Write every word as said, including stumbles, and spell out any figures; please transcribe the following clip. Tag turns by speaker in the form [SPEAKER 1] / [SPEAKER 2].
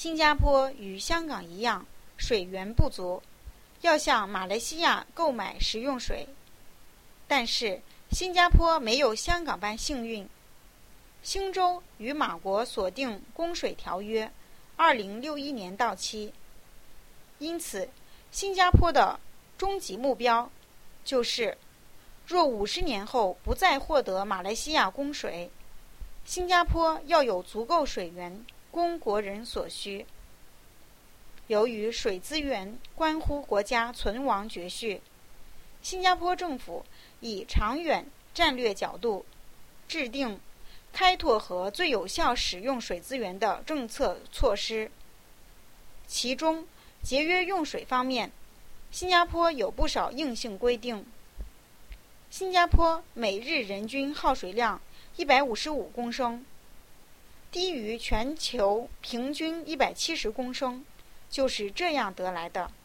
[SPEAKER 1] 新加坡与香港一样，水源不足，要向马来西亚购买食用水。但是新加坡没有香港般幸运，兴州与马国所订供水条约二零六一年到期，因此新加坡的终极目标就是若五十年后不再获得马来西亚供水，新加坡要有足够水源供国人所需。由于水资源关乎国家存亡绝续，新加坡政府以长远战略角度制定开拓和最有效使用水资源的政策措施。其中节约用水方面，新加坡有不少硬性规定。新加坡每日人均耗水量一百五十五公升，低于全球平均一百七十公升，就是这样得来的。